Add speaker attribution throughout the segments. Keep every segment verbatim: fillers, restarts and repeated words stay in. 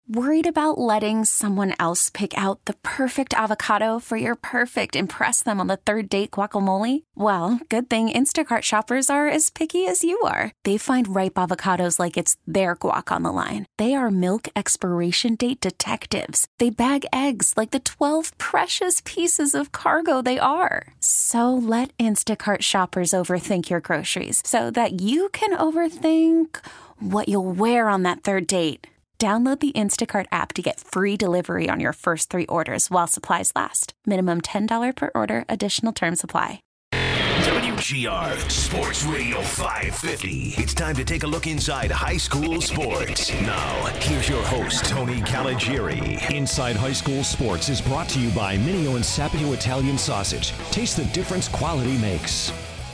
Speaker 1: Worried about letting someone else pick out the perfect avocado for your perfect impress them on the third date guacamole? Well, good thing Instacart shoppers are as picky as you are. They find ripe avocados like it's their guac on the line. They are milk expiration date detectives. They bag eggs like the twelve precious pieces of cargo they are. So let Instacart shoppers overthink your groceries so that you can overthink what you'll wear on that third date. Download the Instacart app to get free delivery on your first three orders while supplies last. Minimum ten dollars per order. Additional terms apply.
Speaker 2: W G R Sports Radio five fifty. It's time to take a look inside high school sports. Now, here's your host, Tony Caligieri.
Speaker 3: Inside High School Sports is brought to you by Mineo and Sapio Italian Sausage. Taste the difference quality makes.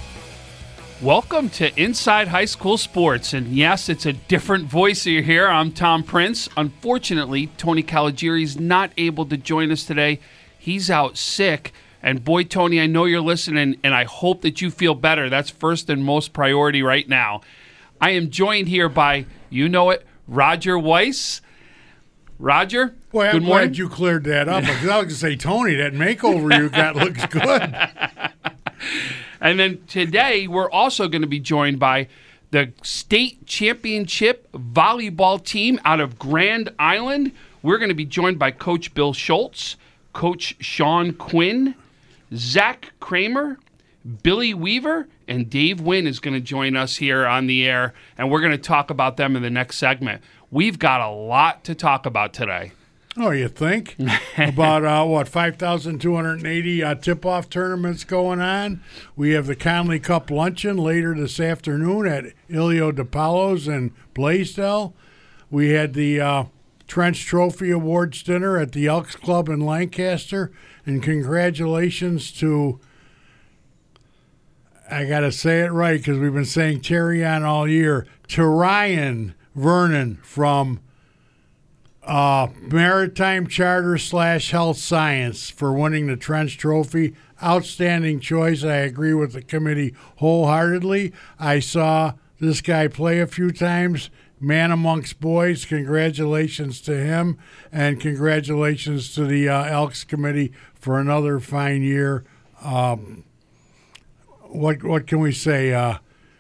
Speaker 4: Welcome to Inside High School Sports, and yes, it's a different voice you hear. I'm Tom Prince. Unfortunately, Tony Caligieri is not able to join us today. He's out sick, and boy, Tony, I know you're listening, and I hope that you feel better. That's first and most priority right now. I am joined here by, you know it, Roger Weiss. Roger,
Speaker 5: Boy, I'm
Speaker 4: good morning.
Speaker 5: glad you cleared that up, because I was going to say, Tony, that makeover you got looks good.
Speaker 4: And then today, we're also going to be joined by the state championship volleyball team out of Grand Island. We're going to be joined by Coach Bill Schultz, Coach Sean Quinn, Zach Kramer, Billy Weaver, and Dave Wynn is going to join us here on the air, and we're going to talk about them in the next segment. We've got a lot to talk about today.
Speaker 5: Oh, you think? About, uh, what, five thousand two hundred eighty uh, tip-off tournaments going on. We have the Conley Cup Luncheon later this afternoon at Ilio DePaulo's in Blaisdell. We had the uh, Trench Trophy Awards dinner at the Elks Club in Lancaster. And congratulations to, I got to say it right because we've been saying Terry on all year, to Ryan Vernon from Uh, Maritime Charter slash Health Science for winning the Trench Trophy. Outstanding choice. I agree with the committee wholeheartedly. I saw this guy play a few times. Man amongst boys. Congratulations to him, and congratulations to the uh, Elks committee for another fine year. Um, what what can we say? Uh,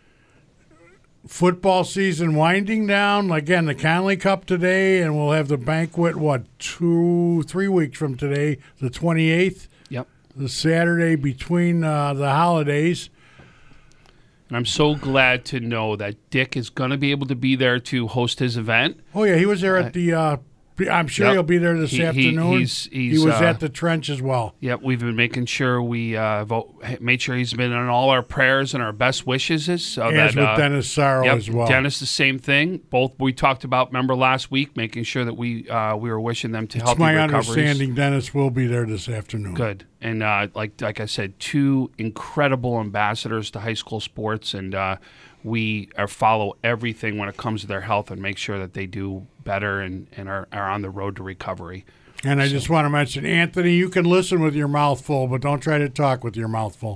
Speaker 5: Football season winding down. Again, the Conley Cup today, and we'll have the banquet, what, two, three weeks from today, the twenty-eighth?
Speaker 4: Yep.
Speaker 5: The Saturday between uh, the holidays.
Speaker 4: And I'm so glad to know that Dick is going to be able to be there to host his event.
Speaker 5: Oh, yeah, he was there at the uh, I'm sure
Speaker 4: Yep.
Speaker 5: he'll be there this
Speaker 4: He- he-
Speaker 5: afternoon.
Speaker 4: he's-
Speaker 5: he
Speaker 4: he's,
Speaker 5: was
Speaker 4: uh,
Speaker 5: at the Trench as well.
Speaker 4: Yep, we've been making sure we uh, vote, made sure he's been in all our prayers and our best wishes. So
Speaker 5: As
Speaker 4: that,
Speaker 5: with
Speaker 4: uh,
Speaker 5: Dennis Sorrow
Speaker 4: yep,
Speaker 5: as well.
Speaker 4: Dennis, the same thing. Both we talked about. Remember last week, making sure that we uh, we were wishing them to
Speaker 5: It's
Speaker 4: healthy
Speaker 5: my
Speaker 4: recoveries.
Speaker 5: understanding Dennis will be there this afternoon.
Speaker 4: Good, and uh, like like I said, two incredible ambassadors to high school sports, and uh, we are follow everything when it comes to their health and make sure that they do better and, and are, are on the road to recovery.
Speaker 5: And I just want to mention, Anthony, you can listen with your mouth full, but don't try to talk with your mouth full.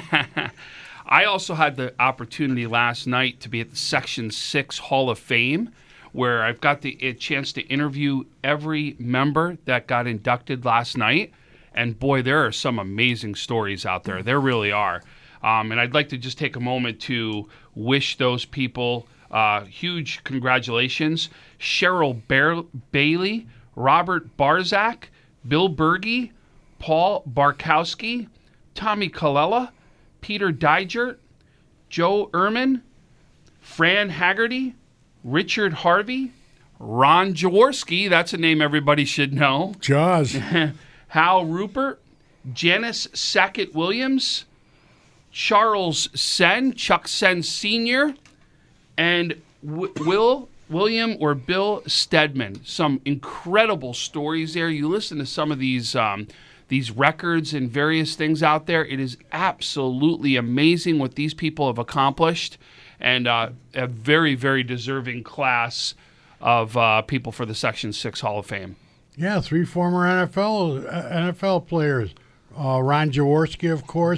Speaker 4: I also had the opportunity last night to be at the Section six Hall of Fame, where I've got the a chance to interview every member that got inducted last night. And boy, there are some amazing stories out there. There really are. Um, and I'd like to just take a moment to wish those people uh, huge congratulations. Cheryl Bear- Bailey, Robert Barzak, Bill Berge, Paul Barkowski, Tommy Colella, Peter Digert, Joe Ehrman, Fran Haggerty, Richard Harvey, Ron Jaworski, that's a name everybody should know,
Speaker 5: Jaws.
Speaker 4: Hal Rupert, Janice Sackett-Williams, Charles Sen, Chuck Sen Senior, and w- Will William or Bill Stedman. Some incredible stories there. You listen to some of these um, these records and various things out there. It is absolutely amazing what these people have accomplished, and uh, a very, very deserving class of uh, people for the Section six Hall of Fame.
Speaker 5: Yeah, three former N F L uh, N F L players. Uh, Ron Jaworski, of course.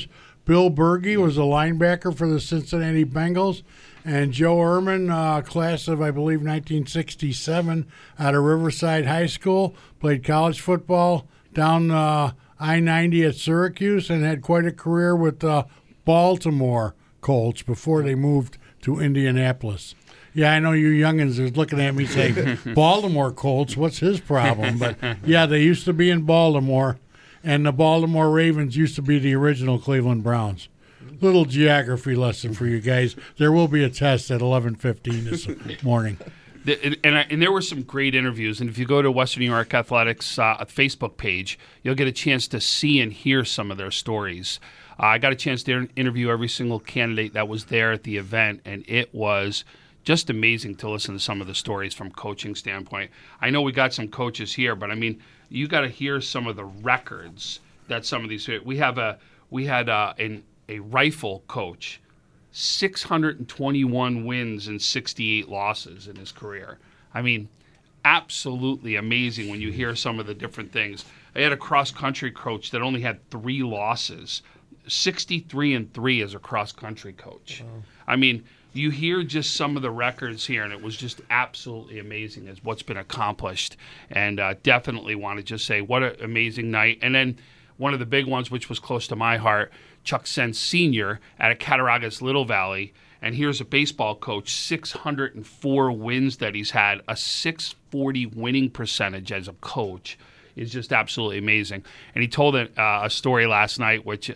Speaker 5: Bill Berge was a linebacker for the Cincinnati Bengals. And Joe Ehrman, uh, class of, I believe, nineteen sixty-seven, out of Riverside High School, played college football down uh, I ninety at Syracuse and had quite a career with the uh, Baltimore Colts before they moved to Indianapolis. Yeah, I know you youngins are looking at me saying, Baltimore Colts, what's his problem? But, yeah, they used to be in Baltimore, and the Baltimore Ravens used to be the original Cleveland Browns. Little geography lesson for you guys. There will be a test at eleven fifteen this morning.
Speaker 4: The, and, and, I, and there were some great interviews. And if you go to Western New York Athletics uh, Facebook page, you'll get a chance to see and hear some of their stories. Uh, I got a chance to interview every single candidate that was there at the event, and it was just amazing to listen to some of the stories from coaching standpoint. I know we got some coaches here, but I mean, you got to hear some of the records that some of these. We have a we had a, an a rifle coach, six hundred twenty-one wins and sixty-eight losses in his career. I mean, absolutely amazing when you hear some of the different things. I had a cross-country coach that only had three losses, sixty-three and three as a cross-country coach. Wow. I mean, you hear just some of the records here, and it was just absolutely amazing as what's been accomplished. And uh, definitely want to just say what an amazing night. And then one of the big ones, which was close to my heart, Chuck Sense Senior at a Cattaraugus Little Valley. And here's a baseball coach, six hundred four wins that he's had, a six forty winning percentage as a coach is just absolutely amazing. And he told a, uh, a story last night, which uh,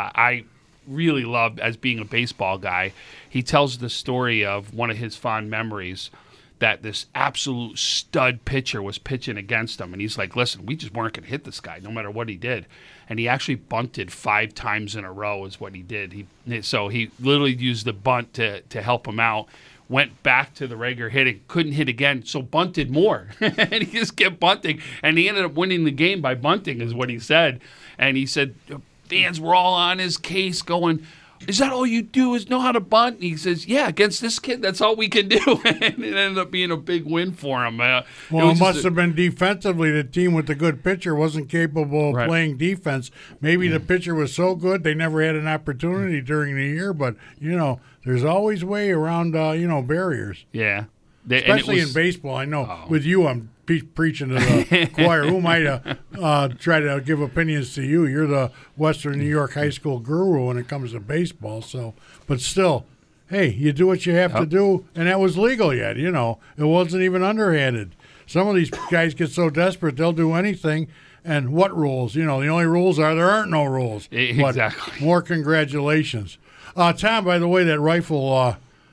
Speaker 4: I really loved as being a baseball guy. He tells the story of one of his fond memories that this absolute stud pitcher was pitching against him. And he's like, listen, we just weren't going to hit this guy no matter what he did. And he actually bunted five times in a row is what he did. He So he literally used the bunt to, to help him out, went back to the regular hitting, couldn't hit again, so bunted more. And he just kept bunting. And he ended up winning the game by bunting is what he said. And he said fans were all on his case going, is that all you do is know how to bunt? And he says, yeah, against this kid, that's all we can do. And it ended up being a big win for him. Uh,
Speaker 5: well, it, it must
Speaker 4: a,
Speaker 5: have been defensively. The team with the good pitcher wasn't capable of right. playing defense. Maybe mm. the pitcher was so good they never had an opportunity during the year. But, you know, there's always way around, uh, you know, barriers.
Speaker 4: Yeah.
Speaker 5: They, Especially was, in baseball. I know oh. with you, I'm pre- preaching to the choir. Who might uh, uh, try to give opinions to you? You're the Western New York high school guru when it comes to baseball. So, but still, hey, you do what you have yep. to do, and that was legal yet. You know, it wasn't even underhanded. Some of these guys get so desperate they'll do anything. And what rules? You know, the only rules are there aren't no rules.
Speaker 4: Exactly.
Speaker 5: But more congratulations, uh, Tom. By the way, that rifle. Uh,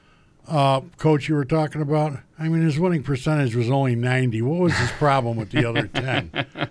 Speaker 5: Uh, coach, you were talking about, I mean, his winning percentage was only ninety. What was his problem with the other ten?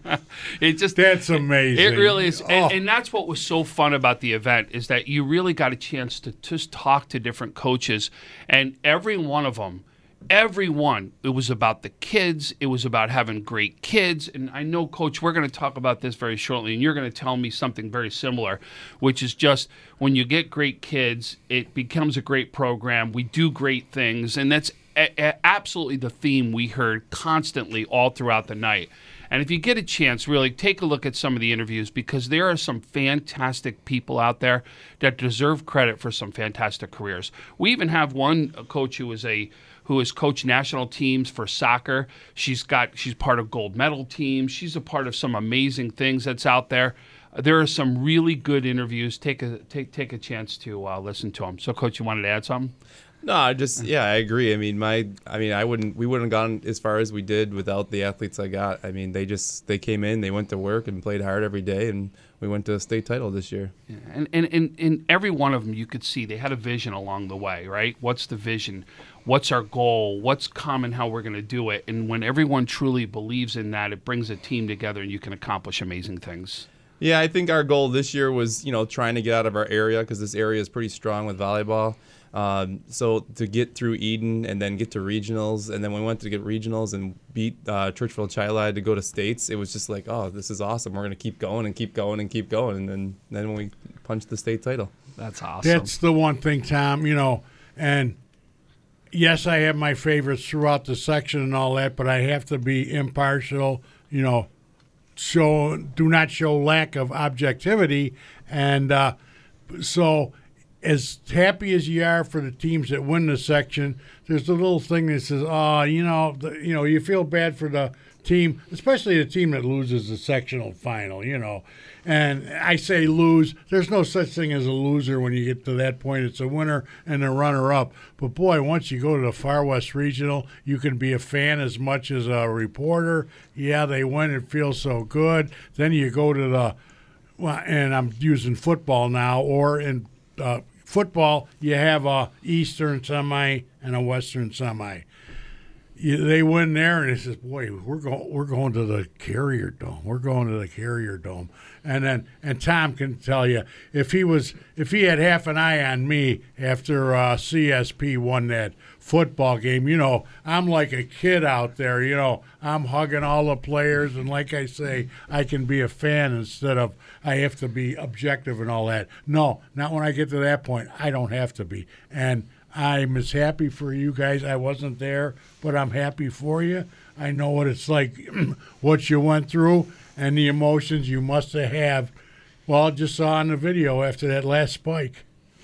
Speaker 4: It just
Speaker 5: That's amazing.
Speaker 4: It really is.
Speaker 5: Oh.
Speaker 4: And, and that's what was so fun about the event is that you really got a chance to just talk to different coaches. And every one of them, every one, it was about the kids. It was about having great kids. And I know, Coach, we're going to talk about this very shortly, and you're going to tell me something very similar, which is just when you get great kids, it becomes a great program. We do great things, and that's a- a- absolutely the theme we heard constantly all throughout the night. And if you get a chance, really take a look at some of the interviews because there are some fantastic people out there that deserve credit for some fantastic careers. We even have one coach who is a who has coached national teams for soccer. She's got she's part of gold medal teams. She's a part of some amazing things that's out there. There are some really good interviews. Take a take take a chance to uh, listen to them. So, Coach, you wanted to add something?
Speaker 6: No, I just yeah, I agree. I mean, my I mean, I wouldn't we wouldn't have gone as far as we did without the athletes I got. I mean, they just they came in, they went to work and played hard every day, and we went to a state title this year.
Speaker 4: Yeah. And, and and and every one of them, you could see they had a vision along the way, right? What's the vision? What's our goal? What's common? How we're going to do it? And when everyone truly believes in that, it brings a team together, and you can accomplish amazing things.
Speaker 6: Yeah, I think our goal this year was, you know, trying to get out of our area because this area is pretty strong with volleyball. Um, so to get through Eden and then get to regionals, and then when we went to get regionals and beat uh, Churchville Chilide to go to states, it was just like, oh, this is awesome. We're going to keep going and keep going and keep going. And then, then when we punched the state title.
Speaker 4: That's awesome.
Speaker 5: That's the one thing, Tom, you know, and yes, I have my favorites throughout the section and all that, but I have to be impartial, you know, show do not show lack of objectivity. And uh, So as happy as you are for the teams that win the section, there's a little thing that says, oh, you know, the, you know, you feel bad for the team, especially the team that loses the sectional final, you know. And I say lose. There's no such thing as a loser when you get to that point. It's a winner and a runner-up. But, boy, once you go to the Far West Regional, you can be a fan as much as a reporter. Yeah, they win. It feels so good. Then you go to the well, – and I'm using football now, or in uh, football, you have a Eastern semi and a Western semi. You, they win there, and it says, "Boy, we're going, we're going to the Carrier Dome. We're going to the Carrier Dome." And then, and Tom can tell you if he was, if he had half an eye on me after uh, C S P won that football game, you know, I'm like a kid out there. You know, I'm hugging all the players, and like I say, I can be a fan instead of I have to be objective and all that. No, not when I get to that point. I don't have to be, and I'm as happy for you guys. I wasn't there, but I'm happy for you. I know what it's like, what you went through, and the emotions you must have had. Well, just saw on the video after that last spike.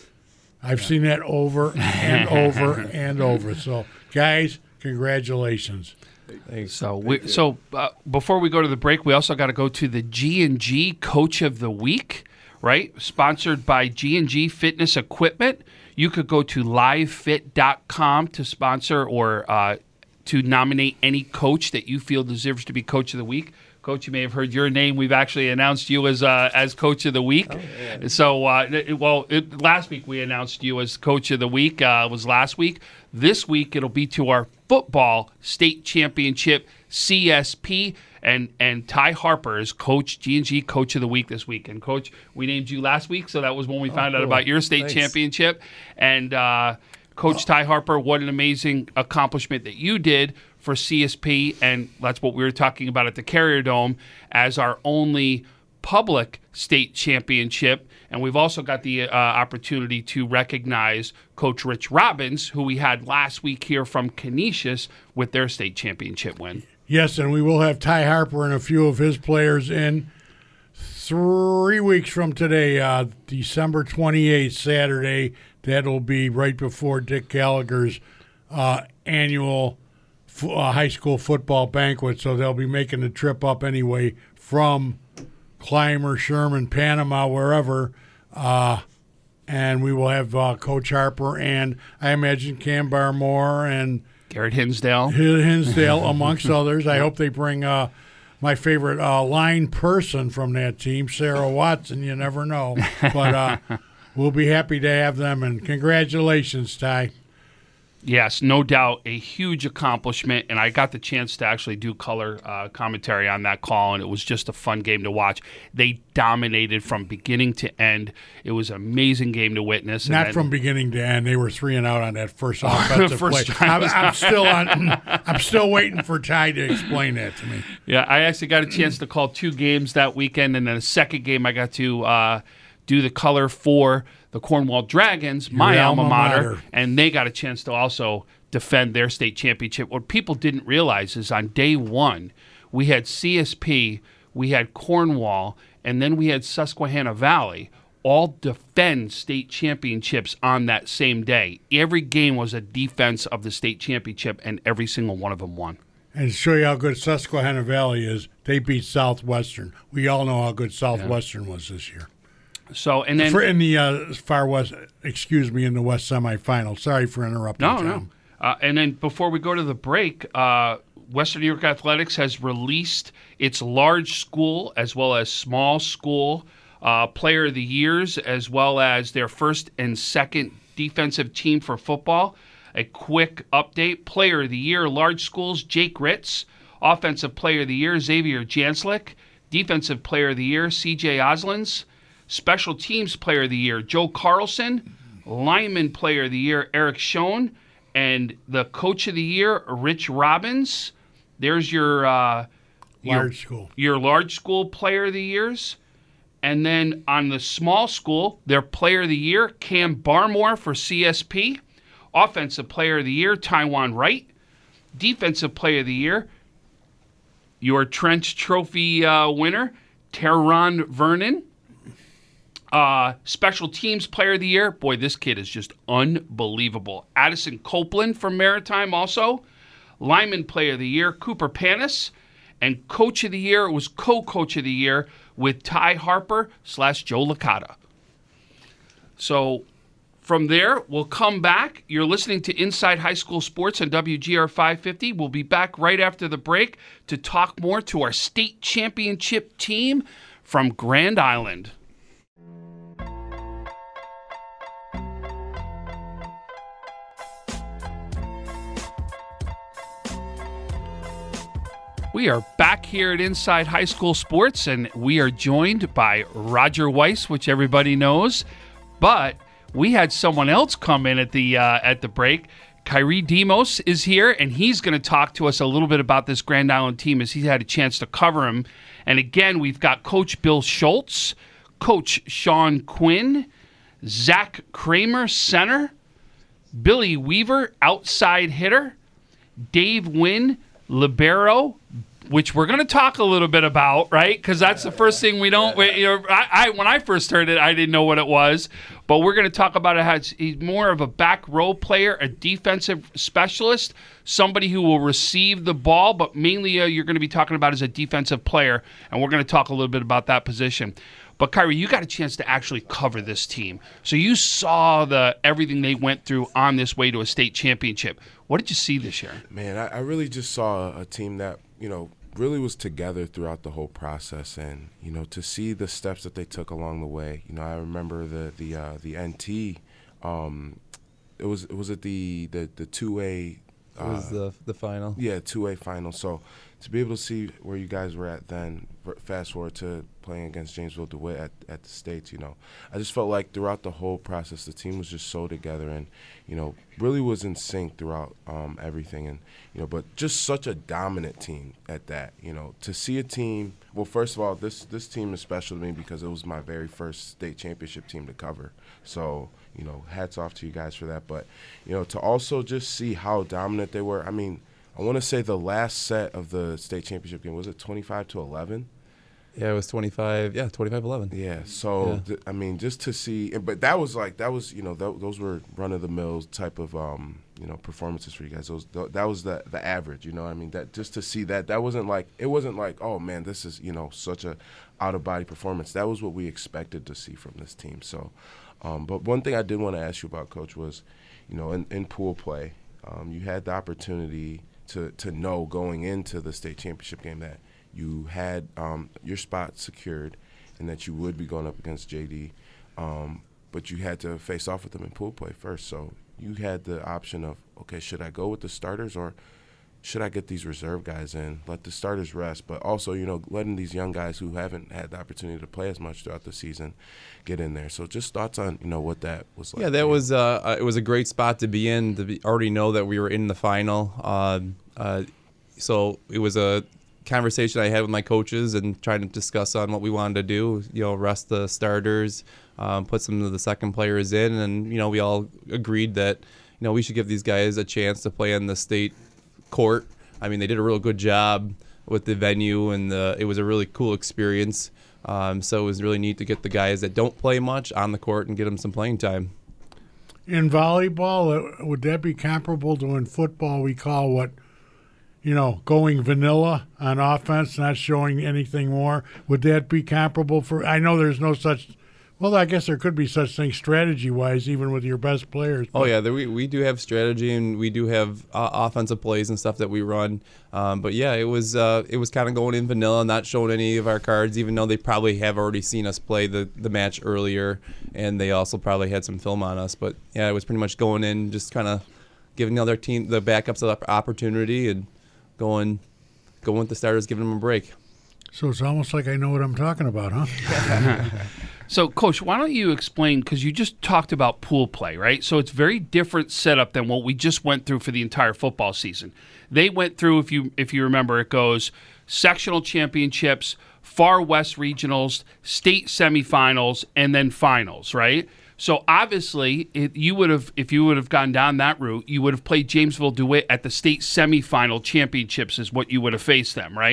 Speaker 5: I've yeah. seen that over and over and over. So, guys, congratulations.
Speaker 4: Thanks. So, we, so uh, before we go to the break, we also got to go to the G and G Coach of the Week, right? Sponsored by G and G Fitness Equipment. You could go to live fit dot com to sponsor or uh, to nominate any coach that you feel deserves to be Coach of the Week. Coach, you may have heard your name. We've actually announced you as uh, as Coach of the Week. Oh, yeah. So, uh, it, well, it, last week we announced you as Coach of the Week. Uh, it was last week. This week it'll be to our football state championship, C S P. And and Ty Harper is Coach G and G Coach of the Week this week. And Coach, we named you last week, so that was when we oh, found cool. out about your state Thanks. championship. And uh, Coach oh. Ty Harper, what an amazing accomplishment that you did for C S P, and that's what we were talking about at the Carrier Dome as our only public state championship. And we've also got the uh, opportunity to recognize Coach Rich Robbins, who we had last week here from Canisius with their state championship win.
Speaker 5: Yes, and we will have Ty Harper and a few of his players in three weeks from today, uh, December twenty-eighth, Saturday. That'll be right before Dick Gallagher's uh, annual f- uh, high school football banquet, so they'll be making the trip up anyway from Clymer, Sherman, Panama, wherever, uh, and we will have uh, Coach Harper and I imagine Cam Barmore and
Speaker 4: Garrett Hinsdale.
Speaker 5: Hinsdale, amongst others. I hope they bring uh, my favorite uh, line person from that team, Sarah Watson. You never know. But uh, we'll be happy to have them, and congratulations, Ty.
Speaker 4: Yes, no doubt, a huge accomplishment, and I got the chance to actually do color uh, commentary on that call, and it was just a fun game to watch. They dominated from beginning to end. It was an amazing game to witness.
Speaker 5: Not
Speaker 4: then,
Speaker 5: from beginning to end. They were three and out on that first offensive first play. I'm, I'm still on. I'm still waiting for Ty to explain that to me.
Speaker 4: Yeah, I actually got a chance to call two games that weekend, and then a second game I got to uh, do the color for the Cornwall Dragons, Your my alma mater, mater, and they got a chance to also defend their state championship. What people didn't realize is on day one, we had C S P, we had Cornwall, and then we had Susquehanna Valley all defend state championships on that same day. Every game was a defense of the state championship, and every single one of them won.
Speaker 5: And to show you how good Susquehanna Valley is, they beat Southwestern. We all know how good Southwestern yeah. was this year.
Speaker 4: So and then
Speaker 5: for in the uh, far west, excuse me, in the West semifinal. Sorry for interrupting.
Speaker 4: No,
Speaker 5: Tom.
Speaker 4: no. Uh, and then before we go to the break, uh, Western New York Athletics has released its large school as well as small school uh, player of the years, as well as their first and second defensive team for football. A quick update: player of the year, large schools, Jake Ritz. Offensive player of the year, Xavier Janslick. Defensive player of the year, C J Oslins. Special Teams Player of the Year, Joe Carlson. Lineman Player of the Year, Eric Schoen. And the Coach of the Year, Rich Robbins. There's your uh,
Speaker 5: large
Speaker 4: your,
Speaker 5: school.
Speaker 4: Your large school Player of the Years. And then on the small school, their Player of the Year, Cam Barmore for C S P. Offensive Player of the Year, Taiwan Wright. Defensive Player of the Year, your Trench Trophy uh, winner, Teron Vernon. Uh, special teams player of the year. Boy, this kid is just unbelievable. Addison Copeland from Maritime also. Lineman player of the year, Cooper Panis. And coach of the year was co-coach of the year with Ty Harper slash Joe Licata. So from there, we'll come back. You're listening to Inside High School Sports on W G R five fifty. We'll be back right after the break to talk more to our state championship team from Grand Island. We are back here at Inside High School Sports, and we are joined by Roger Weiss, which everybody knows. But we had someone else come in at the uh, at the break. Kyrie Demos is here, and he's going to talk to us a little bit about this Grand Island team as he's had a chance to cover him. And again, we've got Coach Bill Schultz, Coach Sean Quinn, Zach Kramer, center, Billy Weaver, outside hitter, Dave Wynn, libero, which we're going to talk a little bit about, right? Because that's the first thing we don't. We, you know, I, I when I first heard it, I didn't know what it was, but we're going to talk about it. As he's more of a back row player, a defensive specialist, somebody who will receive the ball, but mainly uh, you're going to be talking about as a defensive player, and we're going to talk a little bit about that position. But Kyrie, you got a chance to actually cover this team, so you saw the everything they went through on this way to a state championship. What did you see this year?
Speaker 7: Man, I, I really just saw a team that, you know, really was together throughout the whole process, and you know, to see the steps that they took along the way. You know, I remember the the uh, the N T. Um, it was was it the the the two A.
Speaker 6: Uh, it was the the final.
Speaker 7: Yeah, two A final. So to be able to see where you guys were at then, fast forward to playing against Janesville DeWitt at, at the States, you know, I just felt like throughout the whole process, the team was just so together and, you know, really was in sync throughout um, everything. And, you know, but just such a dominant team at that, you know, to see a team, well, first of all, this, this team is special to me because it was my very first state championship team to cover. So, you know, hats off to you guys for that. But, you know, to also just see how dominant they were. I mean, I want to say the last set of the state championship game, was it twenty-five to eleven?
Speaker 6: Yeah, it was twenty-five. Yeah, twenty-five eleven.
Speaker 7: Yeah, so, yeah. Th- I mean, just to see, but that was like, that was, you know, th- those were run-of-the-mill type of, um, you know, performances for you guys. Those, th- that was the the average, you know, I mean, that just to see that, that wasn't like, it wasn't like, oh, man, this is, you know, such a out-of-body performance. That was what we expected to see from this team. So, um, but one thing I did want to ask you about, Coach, was, you know, in, in pool play, um, you had the opportunity to, to know going into the state championship game that you had um, your spot secured and that you would be going up against J D, um, but you had to face off with them in pool play first. So you had the option of, okay, should I go with the starters or should I get these reserve guys in, let the starters rest, but also, you know, letting these young guys who haven't had the opportunity to play as much throughout the season get in there. So just thoughts on, you know, what that was like.
Speaker 6: Yeah, that was uh, it was a great spot to be in, to be, already know that we were in the final. Uh, uh, so it was a conversation I had with my coaches and trying to discuss on what we wanted to do, you know, rest the starters, um, put some of the second players in, and, you know, we all agreed that, you know, we should give these guys a chance to play in the state court. I mean, they did a real good job with the venue, and the, it was a really cool experience. Um, so it was really neat to get the guys that don't play much on the court and get them some playing time.
Speaker 5: In volleyball, would that be comparable to in football we call what, you know, going vanilla on offense, not showing anything more? Would that be comparable for – I know there's no such – well, I guess there could be such things strategy-wise, even with your best players.
Speaker 6: Oh, yeah, there, we we do have strategy, and we do have uh, offensive plays and stuff that we run. Um, but, yeah, it was uh, it was kind of going in vanilla, not showing any of our cards, even though they probably have already seen us play the, the match earlier, and they also probably had some film on us. But, yeah, it was pretty much going in, just kind of giving the other team, the backups, an opportunity, and going, going with the starters, giving them a break.
Speaker 5: So it's almost like I know what I'm talking about, huh?
Speaker 4: So, Coach, why don't you explain, because you just talked about pool play, right? So it's very different setup than what we just went through for the entire football season. They went through, if you if you remember, it goes sectional championships, Far West regionals, state semifinals, and then finals, right? So obviously, it, you would have, if you would have gone down that route, you would have played Janesville DeWitt at the state semifinal championships is what you would have faced them, right?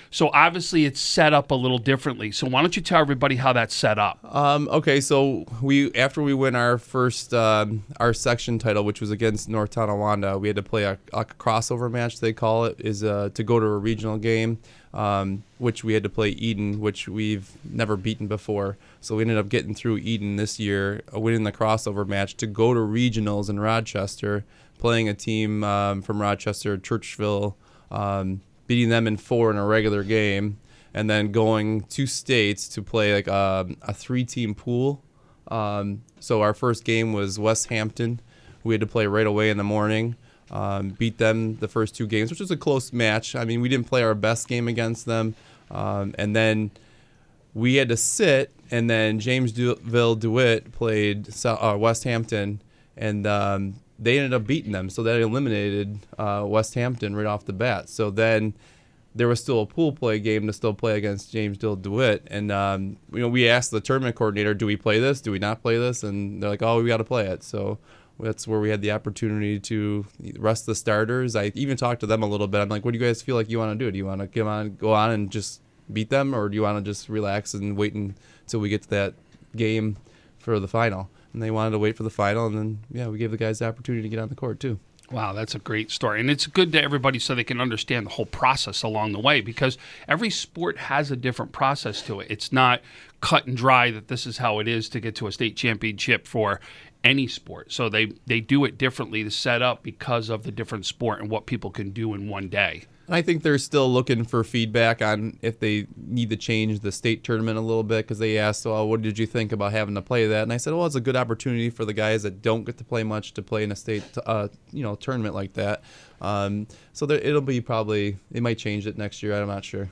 Speaker 4: So obviously it's set up a little differently. So why don't you tell everybody how that's set up?
Speaker 6: Um, okay, so we after we win our first um, our section title, which was against North Tonawanda, we had to play a, a crossover match. They call it is uh, to go to a regional game, um, which we had to play Eden, which we've never beaten before. So we ended up getting through Eden this year, uh, winning the crossover match to go to regionals in Rochester, playing a team um, from Rochester, Churchville, um, beating them in four in a regular game, and then going to states to play like a, a three-team pool. Um, so our first game was West Hampton. We had to play right away in the morning. Um, beat them the first two games, which was a close match. I mean, we didn't play our best game against them. Um, and then we had to sit, and then Jamesville DeWitt played uh, West Hampton, and um, they ended up beating them. So that eliminated uh, West Hampton right off the bat. So then there was still a pool play game to still play against Jamesville DeWitt. And, um, you know, we asked the tournament coordinator, do we play this? Do we not play this? And they're like, oh, we got to play it. So that's where we had the opportunity to rest the starters. I even talked to them a little bit. I'm like, what do you guys feel like you want to do? Do you want to come on, go on and just beat them, or do you want to just relax and wait until we get to that game for the final? And they wanted to wait for the final, and then, yeah, we gave the guys the opportunity to get on the court, too.
Speaker 4: Wow, that's a great story. And it's good to everybody so they can understand the whole process along the way, because every sport has a different process to it. It's not cut and dry that this is how it is to get to a state championship for any sport. So they, they do it differently to set up because of the different sport and what people can do in one day.
Speaker 6: And I think they're still looking for feedback on if they need to change the state tournament a little bit, because they asked, well, what did you think about having to play that? And I said, well, it's a good opportunity for the guys that don't get to play much to play in a state uh, you know, tournament like that. Um, so there, it'll be probably, they might change it next year. I'm not sure.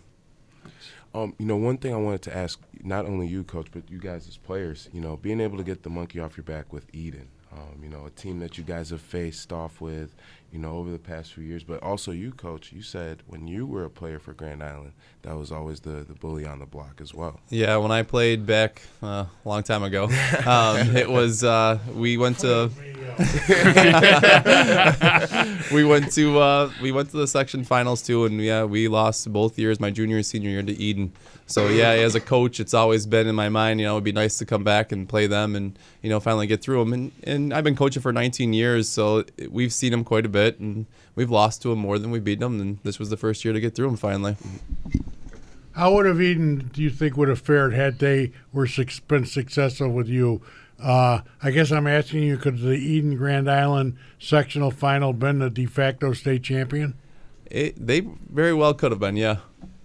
Speaker 7: Um, you know, one thing I wanted to ask, not only you, Coach, but you guys as players, you know, being able to get the monkey off your back with Eden, um, you know, a team that you guys have faced off with, you know, over the past few years. But also you, Coach, you said when you were a player for Grand Island, that was always the, the bully on the block as well.
Speaker 6: Yeah, when I played back uh, a long time ago, um, it was, uh, we went to, we went to, uh, we went to the section finals too, and yeah, we lost both years, my junior and senior year, to Eden. So yeah, as a coach, it's always been in my mind, you know, it'd be nice to come back and play them and, you know, finally get through them. And, and I've been coaching for nineteen years, so we've seen them quite a bit, and we've lost to them more than we've beaten them, and this was the first year to get through them finally.
Speaker 5: How would have Eden, do you think, would have fared had they were been successful with you? Uh, I guess I'm asking you, could the Eden Grand Island sectional final been the de facto state champion?
Speaker 6: It, they very well could have been, yeah.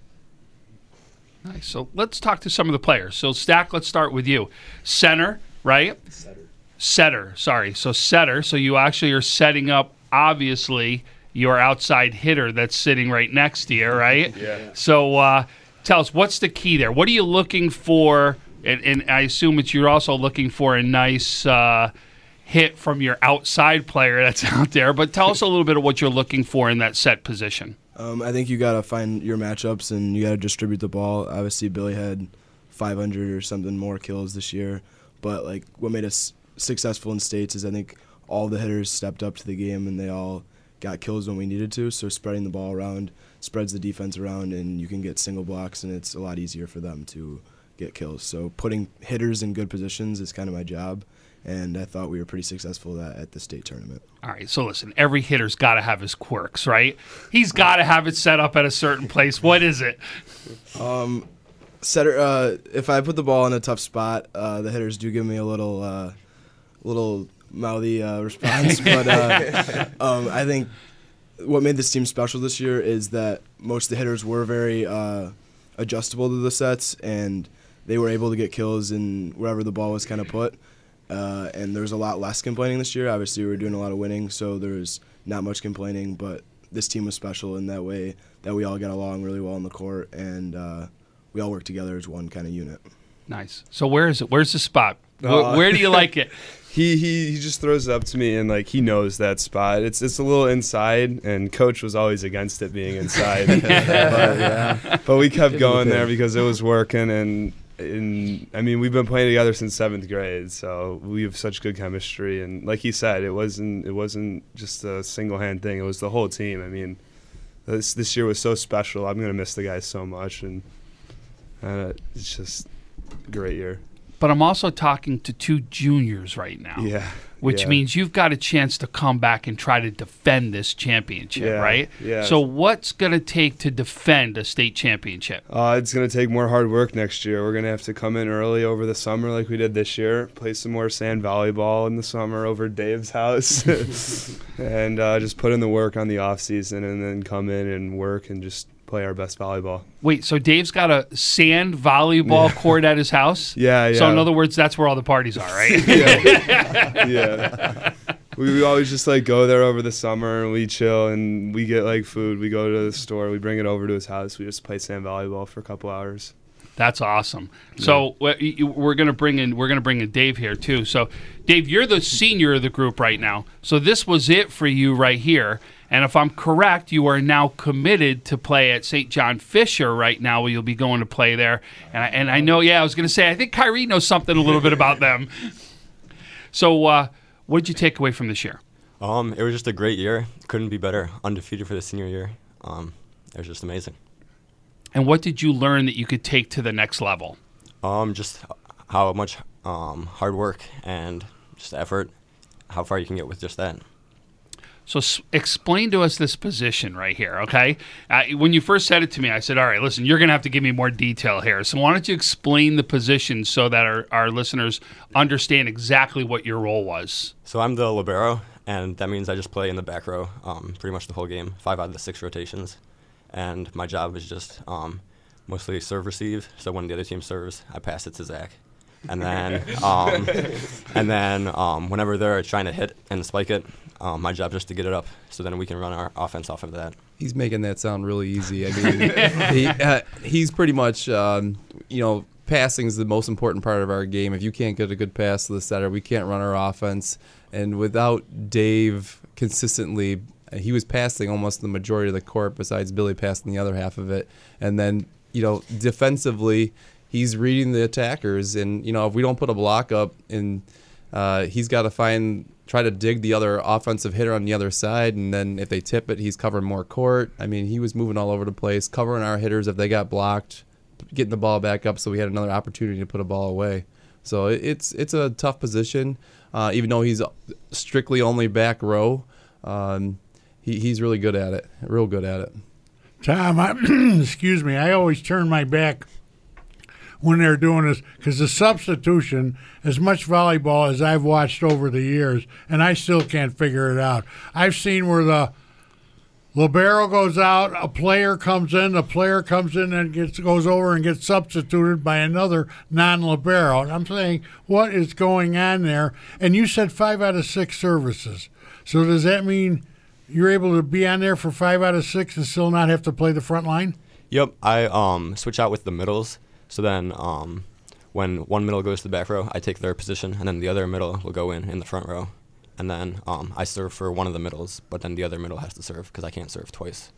Speaker 4: Nice. So let's talk to some of the players. So, Stack, let's start with you. Center, right? Setter. Setter, sorry. So, setter. So, you actually are setting up, obviously, your outside hitter that's sitting right next to you, right?
Speaker 8: Yeah.
Speaker 4: So, uh, tell us, what's the key there? What are you looking for? And, and I assume it's you're also looking for a nice uh, hit from your outside player that's out there. But tell us a little bit of what you're looking for in that set position.
Speaker 8: Um, I think you got to find your matchups and you got to distribute the ball. Obviously, Billy had five hundred or something more kills this year. But like what made us successful in states is I think all the hitters stepped up to the game and they all got kills when we needed to. So spreading the ball around spreads the defense around, and you can get single blocks, and it's a lot easier for them to get kills. So putting hitters in good positions is kind of my job, and I thought we were pretty successful at, at the state tournament.
Speaker 4: All right, so listen, every hitter's got to have his quirks, right? He's got to have it set up at a certain place. What is it?
Speaker 8: Um, setter. Uh, if I put the ball in a tough spot, uh, the hitters do give me a little, uh, little mouthy uh, response. But uh, um, I think what made this team special this year is that most of the hitters were very uh, adjustable to the sets, and they were able to get kills in wherever the ball was kind of put. Uh, and there was a lot less complaining this year. Obviously, we were doing a lot of winning, so there was not much complaining. But this team was special in that way that we all got along really well on the court, and uh, we all worked together as one kind of unit.
Speaker 4: Nice. So where is it? Where's the spot? Where,
Speaker 9: Uh,
Speaker 4: where do you like it?
Speaker 9: He, he he just throws it up to me, and like he knows that spot. It's it's a little inside, and Coach was always against it being inside. but, yeah. but we kept going there because it was working, and and I mean we've been playing together since seventh grade, so we have such good chemistry. And like he said, it wasn't it wasn't just a single hand thing; it was the whole team. I mean, this this year was so special. I'm gonna miss the guys so much, and uh, it's just a great year.
Speaker 4: But I'm also talking to two juniors right now.
Speaker 9: Yeah.
Speaker 4: Which
Speaker 9: yeah.
Speaker 4: means you've got a chance to come back and try to defend this championship,
Speaker 9: Yeah,
Speaker 4: right?
Speaker 9: yeah.
Speaker 4: So what's going to take to defend a state championship?
Speaker 9: Uh, it's going to take more hard work next year. We're going to have to come in early over the summer like we did this year, play some more sand volleyball in the summer over Dave's house, and uh, just put in the work on the off season, and then come in and work and just play our best volleyball.
Speaker 4: Wait, so Dave's got a sand volleyball
Speaker 9: Yeah.
Speaker 4: court at his house?
Speaker 9: Yeah, yeah.
Speaker 4: So in other words, that's where all the parties are, right?
Speaker 9: yeah. yeah. We, we always just like go there over the summer and we chill and we get like food. We go to the store, we bring it over to his house. We just play sand volleyball for a couple hours.
Speaker 4: That's awesome. So w- we're gonna bring in we're gonna bring in Dave here too. So Dave, you're the senior of the group right now. So this was it for you right here. And if I'm correct, you are now committed to play at Saint John Fisher right now, where you'll be going to play there. And I, and I know, yeah, I was going to say, I think Kyrie knows something a little bit about them. So uh, what did you take away from this year?
Speaker 10: Um, it was just a great year. Couldn't be better. Undefeated for the senior year. Um, it was just amazing.
Speaker 4: And what did you learn that you could take to the next level?
Speaker 10: Um, just how much um, hard work and just effort, how far you can get with just that.
Speaker 4: So s- explain to us this position right here, okay? Uh, when you first said it to me, I said, all right, listen, you're going to have to give me more detail here. So why don't you explain the position so that our, our listeners understand exactly what your role was?
Speaker 10: So I'm the libero, and that means I just play in the back row um, pretty much the whole game, five out of the six rotations. And my job is just um, mostly serve receive. So when the other team serves, I pass it to Zach. And then um, and then um, whenever they're trying to hit and spike it, um, my job is just to get it up. So then we can run our offense off of that.
Speaker 6: He's making that sound really easy. I mean, he, uh, he's pretty much, um, you know, passing is the most important part of our game. If you can't get a good pass to the setter, we can't run our offense. And without Dave consistently, he was passing almost the majority of the court besides Billy passing the other half of it. And then, you know, defensively, he's reading the attackers. And, you know, if we don't put a block up, and uh, he's got to find, try to dig the other offensive hitter on the other side. And then if they tip it, he's covering more court. I mean, he was moving all over the place, covering our hitters if they got blocked, getting the ball back up so we had another opportunity to put a ball away. So it's it's a tough position, uh, even though he's strictly only back row. Um, he, he's really good at it, real good at it.
Speaker 5: Tom, I, excuse me, I always turn my back when they're doing this because the substitution, as much volleyball as I've watched over the years, and I still can't figure it out. I've seen where the libero goes out, a player comes in, the player comes in and gets goes over and gets substituted by another non-libero. And I'm saying, what is going on there? And you said five out of six services. So does that mean you're able to be on there for five out of six and still not have to play the front line?
Speaker 10: Yep, I um, switch out with the middles. So then um, when one middle goes to the back row, I take their position, and then the other middle will go in in the front row. And then um, I serve for one of the middles, but then the other middle has to serve because I can't serve twice.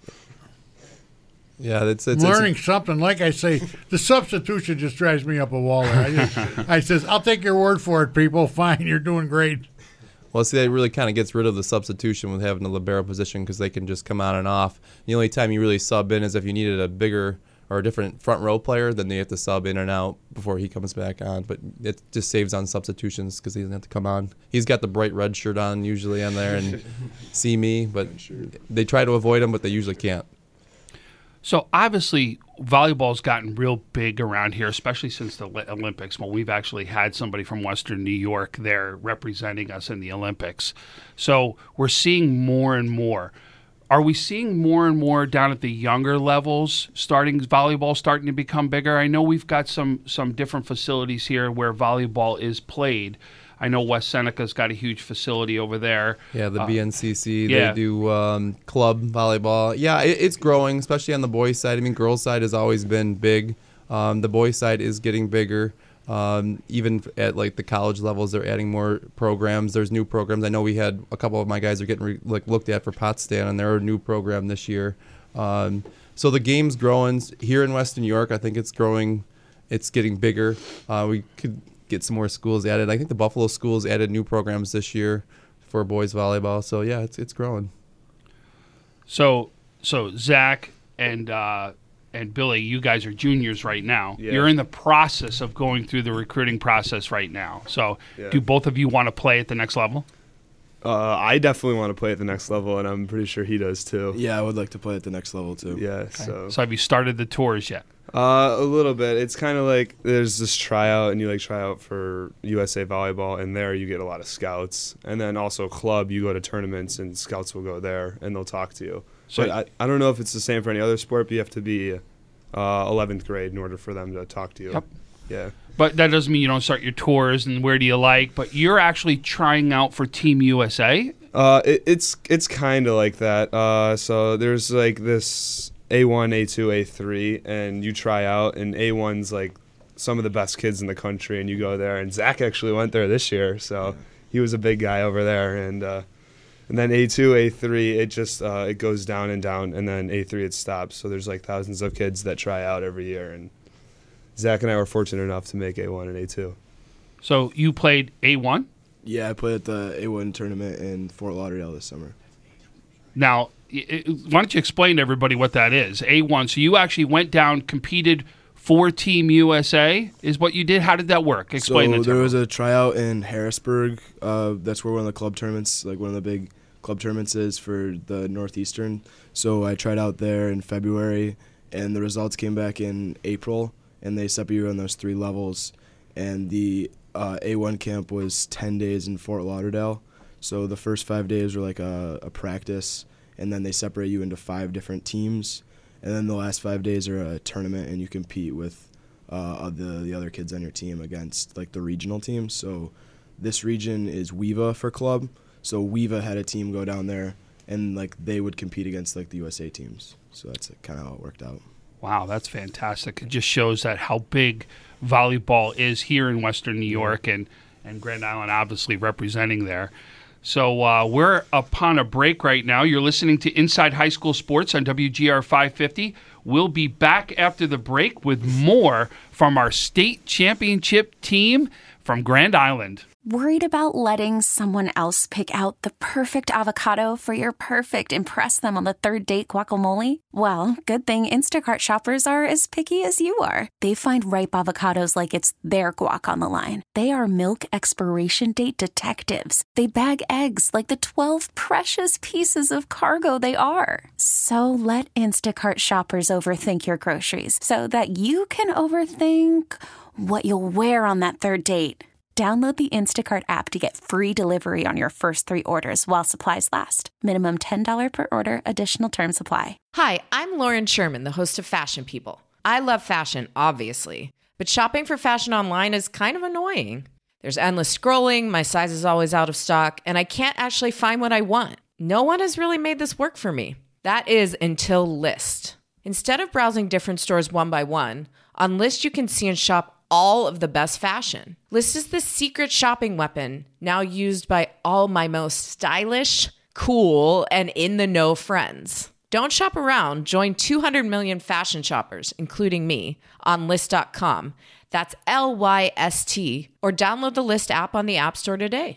Speaker 6: Yeah, it's, it's
Speaker 5: learning
Speaker 6: it's,
Speaker 5: something. Like I say, the substitution just drives me up a wall there. I, just, I says, I'll take your word for it, people. Fine, you're doing great.
Speaker 6: Well, see, that really kind of gets rid of the substitution with having the libero position because they can just come on and off. The only time you really sub in is if you needed a bigger or a different front row player, then they have to sub in and out before he comes back on. But it just saves on substitutions because he doesn't have to come on. He's got the bright red shirt on usually on there and see me, but they try to avoid him, but they usually can't.
Speaker 4: So obviously, volleyball's gotten real big around here, especially since the Olympics. Well, we've actually had somebody from Western New York there representing us in the Olympics. So we're seeing more and more. Are we seeing more and more down at the younger levels, starting volleyball starting to become bigger? I know we've got some some different facilities here where volleyball is played. I know West Seneca's got a huge facility over there.
Speaker 6: Yeah, the
Speaker 4: uh,
Speaker 6: B N C C,
Speaker 4: yeah.
Speaker 6: they do um, club volleyball. Yeah, it, it's growing, especially on the boys' side. I mean, girls' side has always been big. Um, the boys' side is getting bigger. Um, even at like the college levels, they're adding more programs. There's new programs. I know we had a couple of my guys are getting re- like looked at for Potsdam, and they're a new program this year. Um, so the game's growing here in Western New York. I think it's growing. It's getting bigger. Uh, we could get some more schools added. I think the Buffalo schools added new programs this year for boys volleyball. So yeah, it's it's growing.
Speaker 4: So so Zach and uh, and Billy, you guys are juniors right now.
Speaker 9: Yeah.
Speaker 4: You're in the process of going through the recruiting process right now. So
Speaker 9: Yeah.
Speaker 4: do both of you want to play at the next level?
Speaker 9: Uh, I definitely want to play at the next level, and I'm pretty sure he does too.
Speaker 8: Yeah, I would like to play at the next level too.
Speaker 9: Yeah.
Speaker 4: Okay.
Speaker 9: So.
Speaker 4: So have you started the tours yet?
Speaker 9: Uh, a little bit. It's kind of like there's this tryout, and you like try out for U S A Volleyball, and there you get a lot of scouts. And then also club, you go to tournaments, and scouts will go there, and they'll talk to you.
Speaker 4: So
Speaker 9: But I, I don't know if it's the same for any other sport, but you have to be uh, eleventh grade in order for them to talk to you.
Speaker 4: Yep.
Speaker 9: Yeah.
Speaker 4: But that doesn't mean you don't start your tours and where do you like. But you're actually trying out for Team U S A.
Speaker 9: Uh, it, it's it's kind of like that. Uh, so there's like this A one, A two, A three, and you try out, and A one's like some of the best kids in the country, and you go there. And Zach actually went there this year, so he was a big guy over there. And uh, and then A two, A three, it just uh, it goes down and down, and then A three it stops. So there's like thousands of kids that try out every year, and Zach and I were fortunate enough to make A one and A two.
Speaker 4: So you played A one?
Speaker 8: Yeah, I played at the A one tournament in Fort Lauderdale this summer.
Speaker 4: Now, i- i- why don't you explain to everybody what that is? A one. So you actually went down, competed for Team U S A is what you did? How did that work? Explain
Speaker 8: so
Speaker 4: it to
Speaker 8: there
Speaker 4: me.
Speaker 8: was a tryout in Harrisburg. Uh, that's where one of the club tournaments, like one of the big club tournaments is for the Northeastern. So I tried out there in February, and the results came back in April, and they separate you on those three levels. And the uh, A one camp was ten days in Fort Lauderdale. So the first five days were like a, a practice, and then they separate you into five different teams. And then the last five days are a tournament, and you compete with uh, the the other kids on your team against like the regional teams. So this region is W E V A for club. So W E V A had a team go down there, and like they would compete against like the U S A teams. So that's kind of how it worked out.
Speaker 4: Wow, that's fantastic. It just shows that how big volleyball is here in Western New York, and, and Grand Island obviously representing there. So uh, we're upon a break right now. You're listening to Inside High School Sports on W G R five fifty. We'll be back after the break with more from our state championship team from Grand Island.
Speaker 1: Worried about letting someone else pick out the perfect avocado for your perfect impress them on the third date guacamole? Well, good thing Instacart shoppers are as picky as you are. They find ripe avocados like it's their guac on the line. They are milk expiration date detectives. They bag eggs like the twelve precious pieces of cargo they are. So let Instacart shoppers overthink your groceries so that you can overthink what you'll wear on that third date. Download the Instacart app to get free delivery on your first three orders while supplies last. Minimum ten dollars per order. Additional terms apply.
Speaker 11: Hi, I'm Lauren Sherman, the host of Fashion People. I love fashion, obviously, but shopping for fashion online is kind of annoying. There's endless scrolling, my size is always out of stock, and I can't actually find what I want. No one has really made this work for me. That is until Lyst. Instead of browsing different stores one by one, on Lyst you can see and shop all of the best fashion. Lyst is the secret shopping weapon now used by all my most stylish, cool, and in-the-know friends. Don't shop around. Join two hundred million fashion shoppers, including me, on Lyst dot com. That's L Y S T. Or download the Lyst app on the App Store today.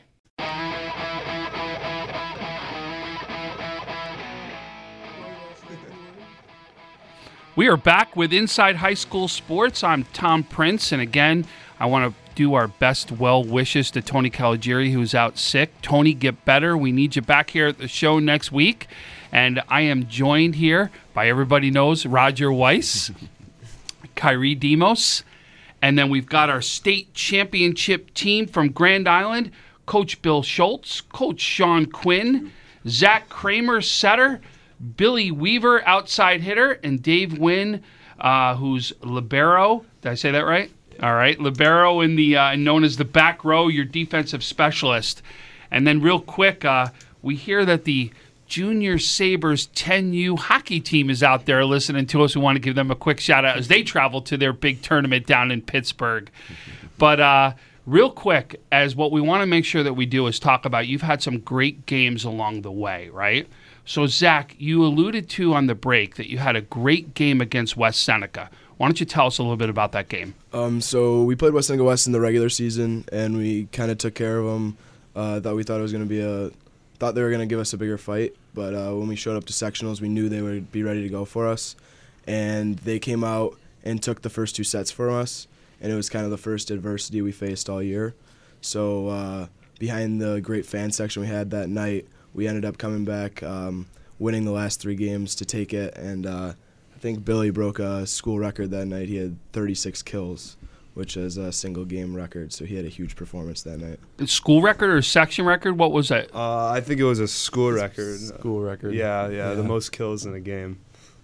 Speaker 4: We are back with Inside High School Sports. I'm Tom Prince, and again, I want to do our best well wishes to Tony Caligieri, who's out sick. Tony, get better. We need you back here at the show next week. And I am joined here by everybody knows Roger Weiss, Kyrie Demos, and then we've got our state championship team from Grand Island, Coach Bill Schultz, Coach Sean Quinn, Zach Kramer, setter, Billy Weaver, outside hitter, and Dave Wynn, uh, who's libero. Did I say that right? All right, libero in the uh, known as the back row, your defensive specialist. And then real quick, uh, we hear that the Junior Sabres ten U hockey team is out there listening to us. We want to give them a quick shout out as they travel to their big tournament down in Pittsburgh. But uh, real quick, as what we want to make sure that we do is talk about, you've had some great games along the way, right? So, Zach, you alluded to on the break that you had a great game against West Seneca. Why don't you tell us a little bit about that game?
Speaker 8: Um, so we played West Seneca West in the regular season, and we kind of took care of them. Uh, thought we thought it was going to be a thought they were going to give us a bigger fight, but uh, when we showed up to sectionals, we knew they would be ready to go for us. And they came out and took the first two sets from us, and it was kind of the first adversity we faced all year. So uh, behind the great fan section we had that night, we ended up coming back, um, winning the last three games to take it, and uh, I think Billy broke a school record that night. He had thirty-six kills, which is a single game record, so he had a huge performance that night.
Speaker 4: School record or section record? What was that?
Speaker 9: Uh, I think it was a school record.
Speaker 6: School record.
Speaker 9: Yeah, yeah,
Speaker 6: Yeah.
Speaker 9: the most kills in a game.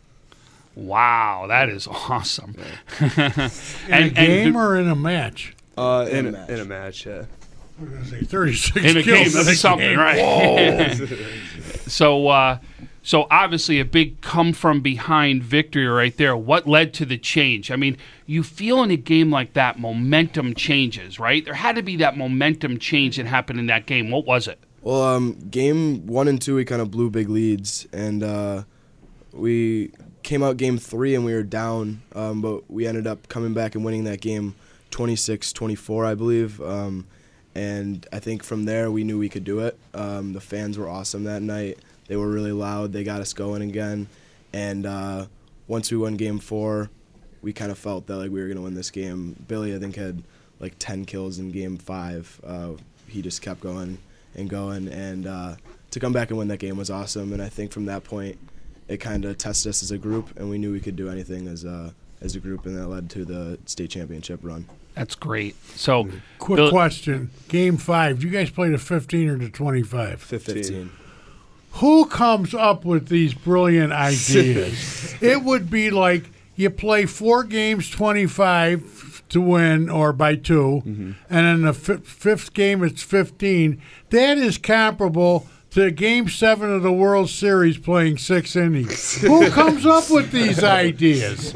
Speaker 4: Wow, that is awesome.
Speaker 5: In a game or in a match?
Speaker 9: Uh, in,
Speaker 8: In
Speaker 9: a,
Speaker 8: a
Speaker 9: in a match, yeah.
Speaker 5: I was going to say thirty-six
Speaker 4: in a game,
Speaker 5: kills in a
Speaker 4: that's something,
Speaker 5: game.
Speaker 4: right? so, uh, so obviously a big come from behind victory right there. What led to the change? I mean, you feel in a game like that, momentum changes, right? There had to be that momentum change that happened in that game. What was it?
Speaker 8: Well, um, game one and two, we kind of blew big leads, and uh, we came out game three and we were down, um, but we ended up coming back and winning that game twenty-six twenty-four, I believe. Um, and I think from there we knew we could do it. Um, the fans were awesome that night. They were really loud. They got us going again. And uh, once we won game four, we kind of felt that like we were going to win this game. Billy, I think, had like ten kills in game five. Uh, he just kept going and going. And uh, to come back and win that game was awesome. And I think from that point, it kind of tested us as a group, and we knew we could do anything as a, as a group, and that led to the state championship run.
Speaker 4: That's great. So,
Speaker 5: Quick
Speaker 4: Bill-
Speaker 5: question. Game five, you guys played a fifteen or to twenty-five?
Speaker 8: fifteen.
Speaker 5: Who comes up with these brilliant ideas? It would be like you play four games, twenty-five to win or by two,
Speaker 9: Mm-hmm.
Speaker 5: and in the f- fifth game it's fifteen. That is comparable to Game seven of the World Series playing six innings. Who comes up with these ideas?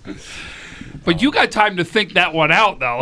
Speaker 4: but you got time to think that one out, though.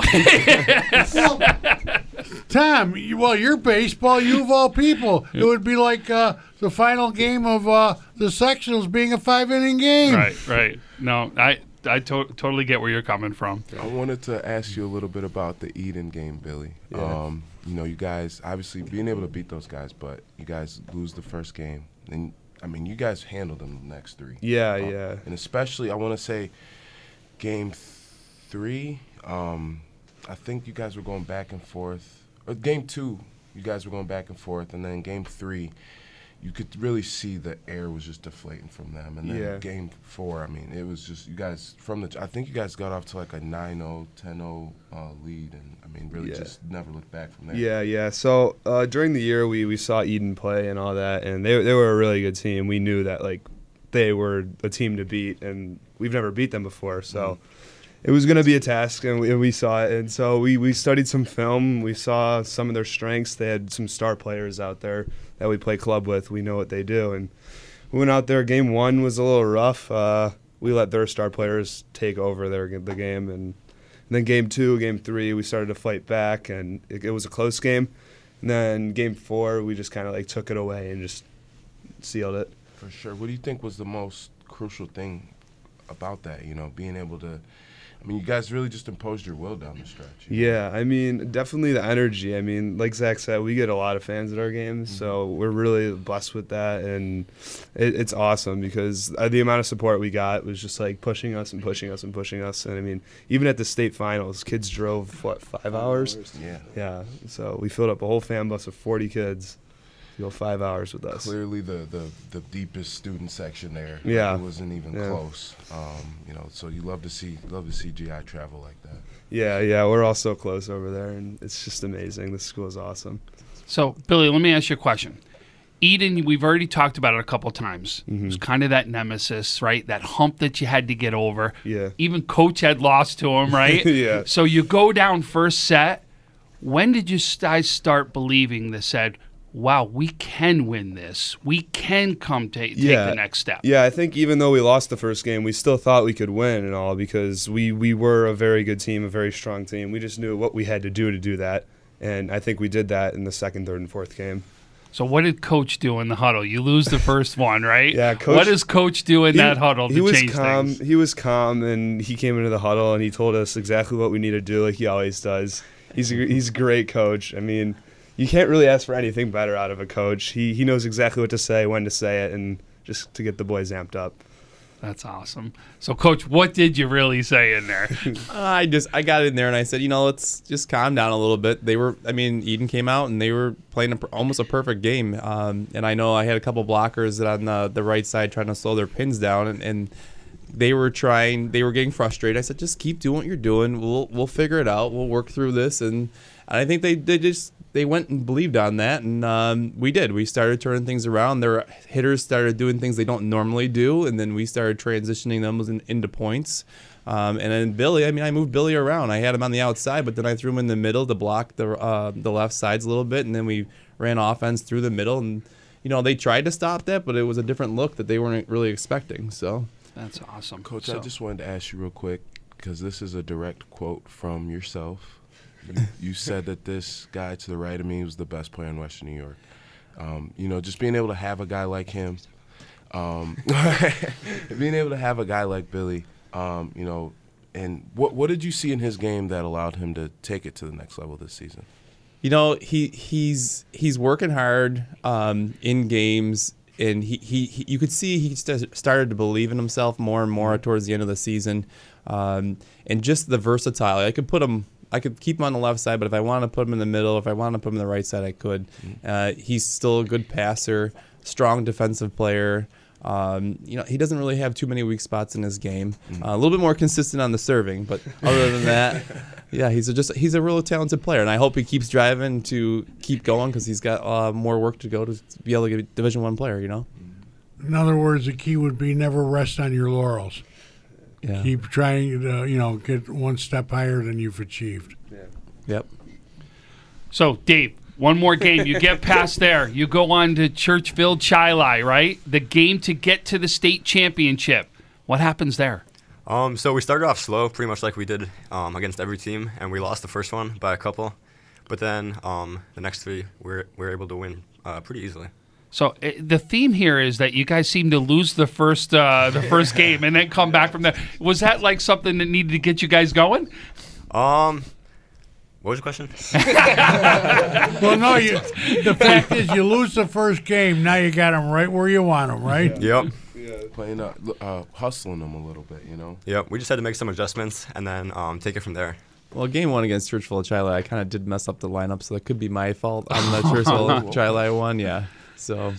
Speaker 5: Tom, you- well, you're baseball, you of all people. It would be like uh, the final game of uh, the sectionals being a five-inning game.
Speaker 4: right, right. No, I I to- totally get where you're coming from.
Speaker 7: I wanted to ask you a little bit about the Eden game, Billy.
Speaker 9: Yeah.
Speaker 7: Um, you know, you guys obviously being able to beat those guys, but you guys lose the first game. And I mean, you guys handled them the next three.
Speaker 9: Yeah,
Speaker 7: Um,
Speaker 9: yeah.
Speaker 7: And especially, I want to say, game th- three. Um, I think you guys were going back and forth. Or game two, you guys were going back and forth, and then game three, you could really see the air was just deflating from them. And then
Speaker 9: Yeah.
Speaker 7: game four, I mean, it was just you guys from the. I think you guys got off to like a nine oh, ten oh uh, lead, and I mean, really
Speaker 9: Yeah.
Speaker 7: just never looked back from there.
Speaker 9: Yeah, yeah. So uh, during the year, we, we saw Eden play and all that, and they they were a really good team. We knew that like they were a team to beat, and we've never beat them before, so it was going to be a task, and we, and we saw it. And so we, we studied some film. We saw some of their strengths. They had some star players out there that we play club with. We know what they do, and we went out there. Game one was a little rough. Uh, we let their star players take over their the game, and And then game two, game three, we started to fight back, and it, it was a close game. And then game four, we just kind of like took it away and just sealed it.
Speaker 7: For sure. What do you think was the most crucial thing about that? You know, being able to. I mean, you guys really just imposed your will down the stretch. you know?
Speaker 9: Yeah, I mean, definitely the energy. I mean, like Zach said, we get a lot of fans at our games,
Speaker 7: Mm-hmm.
Speaker 9: so we're really blessed with that, and it, it's awesome because uh, the amount of support we got was just like pushing us and pushing us and pushing us. And I mean, even at the state finals, kids drove what five hours?
Speaker 7: Yeah.
Speaker 9: Yeah. So we filled up a whole fan bus of forty kids to go five hours with us.
Speaker 7: Clearly, the, the, the deepest student section there.
Speaker 9: Yeah.
Speaker 7: Like, it wasn't even
Speaker 9: Yeah.
Speaker 7: close. Um, you know, so you love to see love to see G I travel like that.
Speaker 9: Yeah, yeah, we're all so close over there, and it's just amazing. This school is awesome.
Speaker 4: So, Billy, let me ask you a question. Eden, we've already talked about it a couple times.
Speaker 9: Mm-hmm.
Speaker 4: It was kind of that nemesis, right? That hump that you had to get over.
Speaker 9: Yeah.
Speaker 4: Even Coach had lost to him, right?
Speaker 9: Yeah.
Speaker 4: So you go down first set. When did you guys start believing that said, wow, we can win this. We can come ta- take the next step.
Speaker 9: Yeah, I think even though we lost the first game, we still thought we could win and all because we, we were a very good team, a very strong team. We just knew what we had to do to do that, and I think we did that in the second, third, and fourth game.
Speaker 4: So what did Coach do in the huddle? You lose the first one, right?
Speaker 9: Yeah, Coach.
Speaker 4: What does Coach do in
Speaker 9: he,
Speaker 4: that huddle to
Speaker 9: he was
Speaker 4: change
Speaker 9: calm.
Speaker 4: things?
Speaker 9: He was calm, and he came into the huddle, and he told us exactly what we need to do like he always does. He's a, he's a great coach. I mean, you can't really ask for anything better out of a coach. He he knows exactly what to say, when to say it, and just to get the boys amped up.
Speaker 4: That's awesome. So, Coach, what did you really say in there?
Speaker 6: I just I got in there and I said, you know, let's just calm down a little bit. They were, I mean, Eden came out and they were playing a, almost a perfect game. Um, and I know I had a couple blockers that on the, the right side trying to slow their pins down, and, and they were trying, they were getting frustrated. I said, just keep doing what you're doing. We'll we'll figure it out. We'll work through this. And, and I think they they just they went and believed on that, and um, we did. We started turning things around. Their hitters started doing things they don't normally do, and then we started transitioning them in, into points. Um, and then Billy, I mean, I moved Billy around. I had him on the outside, but then I threw him in the middle to block the uh, the left sides a little bit, and then we ran offense through the middle. And you know, they tried to stop that, but it was a different look that they weren't really expecting. So
Speaker 4: that's awesome,
Speaker 7: Coach.
Speaker 4: So,
Speaker 7: I just wanted to ask you real quick, because this is a direct quote from yourself. You, you said that this guy to the right of me was the best player in Western New York. Um, you know, just being able to have a guy like him, um, being able to have a guy like Billy, um, you know, and what what did you see in his game that allowed him to take it to the next level this season?
Speaker 6: You know, he he's he's working hard um, in games, and he, he, he you could see he st- started to believe in himself more and more towards the end of the season, um, and just the versatility. I could put him. I could keep him on the left side, but if I want to put him in the middle, if I want to put him on the right side, I could. Uh, he's still a good passer, strong defensive player. Um, you know, he doesn't really have too many weak spots in his game. Uh, a little bit more consistent on the serving, but other than that, yeah, he's a just he's a really talented player, and I hope he keeps driving to keep going because he's got uh, more work to go to be able to get a Division One player. You know.
Speaker 5: In other words, the key would be never rest on your laurels.
Speaker 6: Yeah.
Speaker 5: Keep trying to, you know, get one step higher than you've achieved.
Speaker 6: Yeah. Yep.
Speaker 4: So, Dave, one more game. You get past there. You go on to Churchville Chili, right? The game to get to the state championship. What happens there?
Speaker 10: Um, so we started off slow, pretty much like we did um, against every team, and we lost the first one by a couple. But then um, the next three, we we're, we were able to win uh, pretty easily.
Speaker 4: So uh, the theme here is that you guys seem to lose the first uh, the first game and then come back from there. Was that like something that needed to get you guys going?
Speaker 10: Um, what was the question?
Speaker 5: Well, no, you, the fact is you lose the first game, now you got them right where you want them, right?
Speaker 10: Yep.
Speaker 7: Yeah. Playing up, uh, hustling them a little bit, you know?
Speaker 10: Yep, we just had to make some adjustments and then um, take it from there.
Speaker 6: Well, game one against Churchville Chili, I kind of did mess up the lineup, so that could be my fault on the Churchville Chili one, yeah. So,
Speaker 4: all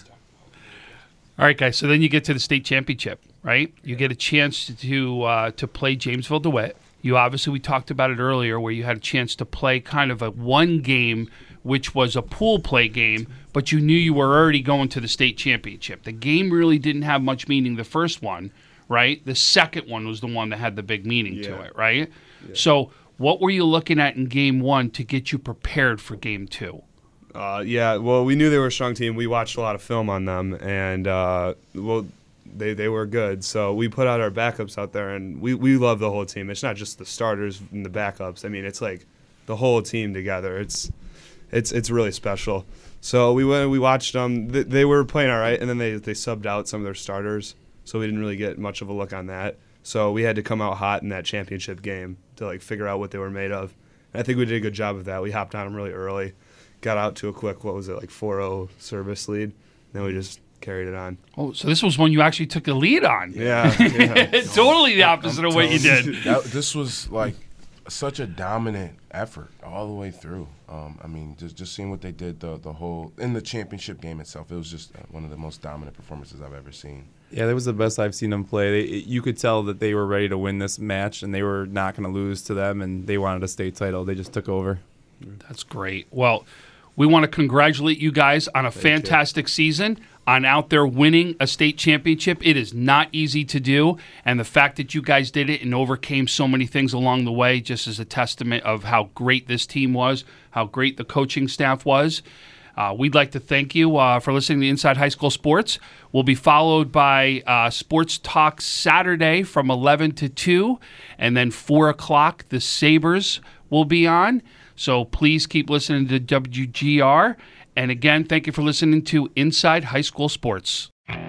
Speaker 4: right, guys. So then you get to the state championship, right? You get a chance to uh, to play Jamesville DeWitt. You obviously we talked about it earlier, where you had a chance to play kind of a one game, which was a pool play game, but you knew you were already going to the state championship. The game really didn't have much meaning. The first one, right? The second one was the one that had the big meaning
Speaker 9: Yeah.
Speaker 4: to it, right?
Speaker 9: Yeah.
Speaker 4: So, what were you looking at in game one to get you prepared for game two?
Speaker 9: Uh, yeah, well, we knew they were a strong team. We watched a lot of film on them, and uh, well, they they were good. So we put out our backups out there, and we, we love the whole team. It's not just the starters and the backups. I mean, it's like the whole team together. It's it's it's really special. So we went, we watched them. They, they were playing all right, and then they they subbed out some of their starters, so we didn't really get much of a look on that. So we had to come out hot in that championship game to like figure out what they were made of. And I think we did a good job of that. We hopped on them really early. Got out to a quick, what was it, like four oh service lead. Then we just carried it on.
Speaker 4: Oh, so this was one you actually took the lead on.
Speaker 9: Yeah. yeah.
Speaker 4: Totally the opposite of what you did.
Speaker 7: That, this was like such a dominant effort all the way through. Um, I mean, just just seeing what they did the the whole in the championship game itself, it was just one of the most dominant performances I've ever seen.
Speaker 6: yeah, that was the best I've seen them play. They, you could tell that they were ready to win this match, and they were not going to lose to them, and they wanted a state title. They just took over.
Speaker 4: That's great. Well, we want to congratulate you guys on a
Speaker 9: Thank
Speaker 4: fantastic
Speaker 9: you.
Speaker 4: season, on out there winning a state championship. It is not easy to do, and the fact that you guys did it and overcame so many things along the way just is a testament of how great this team was, how great the coaching staff was. Uh, we'd like to thank you uh, for listening to Inside High School Sports. We'll be followed by uh, Sports Talk Saturday from eleven to two, and then four o'clock, the Sabres will be on. So please keep listening to W G R. And again, thank you for listening to Inside High School Sports.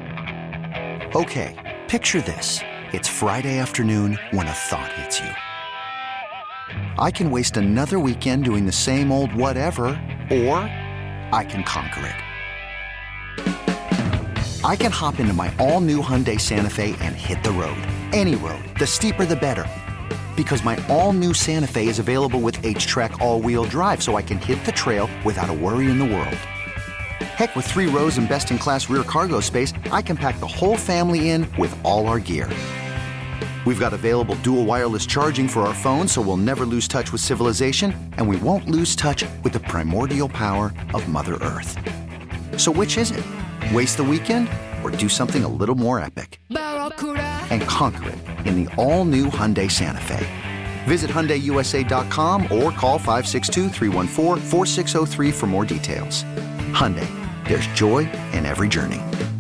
Speaker 12: Okay, picture this. It's Friday afternoon when a thought hits you. I can waste another weekend doing the same old whatever, or I can conquer it. I can hop into my all-new Hyundai Santa Fe and hit the road. Any road. The steeper, the better. Because my all-new Santa Fe is available with H-Track all-wheel drive, so I can hit the trail without a worry in the world. Heck, with three rows and best-in-class rear cargo space, I can pack the whole family in with all our gear. We've got available dual wireless charging for our phones, so we'll never lose touch with civilization, and we won't lose touch with the primordial power of Mother Earth. So which is it? Waste the weekend or do something a little more epic? And conquer it in the all-new Hyundai Santa Fe. Visit Hyundai U S A dot com or call five six two, three one four, four six zero three for more details. Hyundai, there's joy in every journey.